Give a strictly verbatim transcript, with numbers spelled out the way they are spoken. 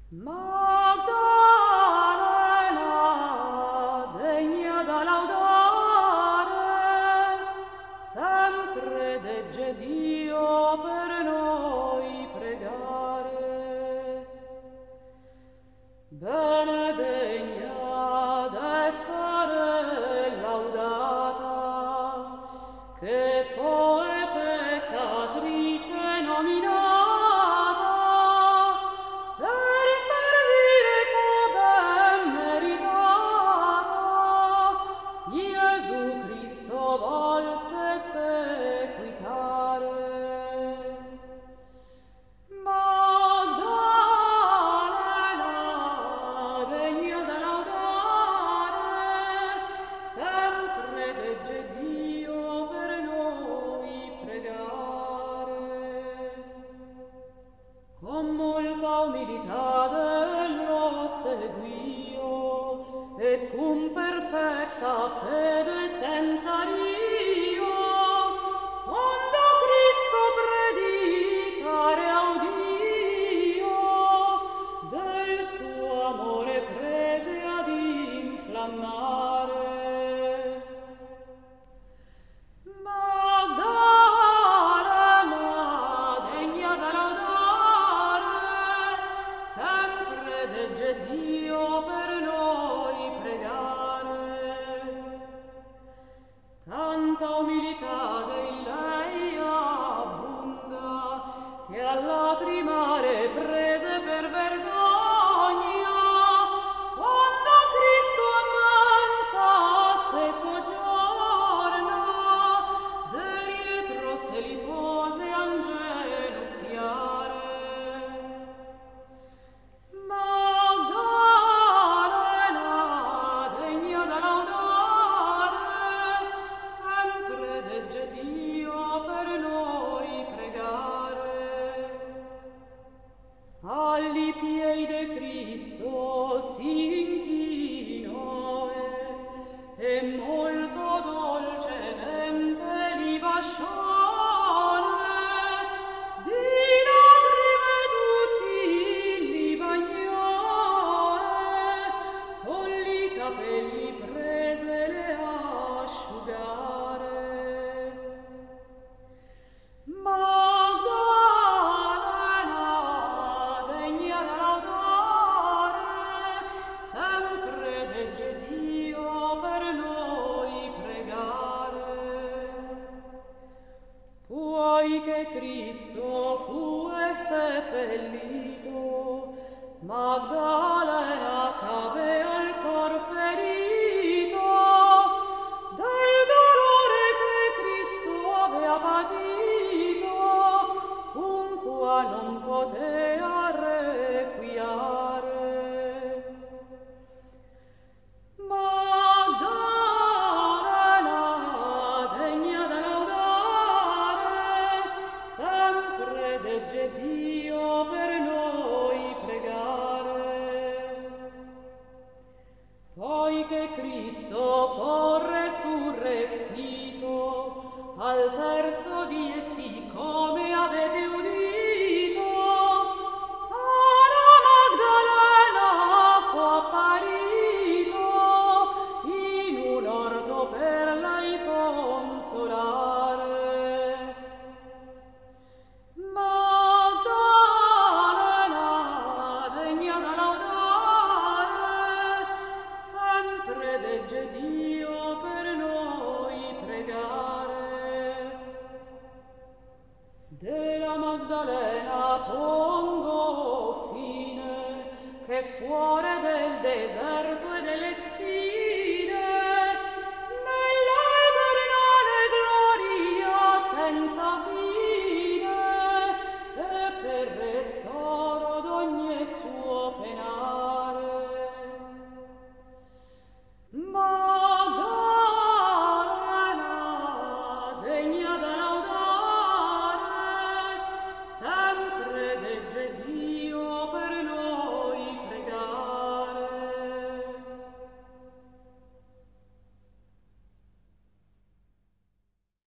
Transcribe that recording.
Magdalena, degna da laudare, sempre degge Dio per noi pregare. Bene degna d'essere laudata, che foe peccatrice nominata, volse sequitare. Magdalena, degna da laudare, sempre degge Dio per noi pregare. Con molta umilità dello seguio e con perfetta fede senza rio, quando Cristo predicare audio, del suo amore prese ad inflammare. Magdalena, degna da laudare, sempre degge Dio per noi pregare. Tanta umilità dei lei abbonda, che a lacrimare prese per vergogna, quando Cristo ammansa se soggiorna, de dietro se li pose a ingenocchiare. Magdalena, degna da laudare, sempre degge Dio per noi pregare. Agli piedi de Cristo si inchinò e, e molto dolcemente li basciare, di lagrime tutti li bagnò e con li capelli prese le asciugare. Magdalena, degna da laudare, sempre degge Dio per noi pregare. Poi che Cristo fu e seppellito, Magdalena c'avea il cor ferito, del dolore che Cristo avea patito, unqua non potea requiare. Magdalena, degna da laudare, sempre degge Dio per noi pregare. Poi che Cristo fu resurrexito, al terzo die sì come avete udito, alla Magdalena fu apparito, in un orto per lei consolare. Magdalena, degna da laudare, sempre degge Dio per noi pregare. Della Magdalena pongo fine, che fuori del deserto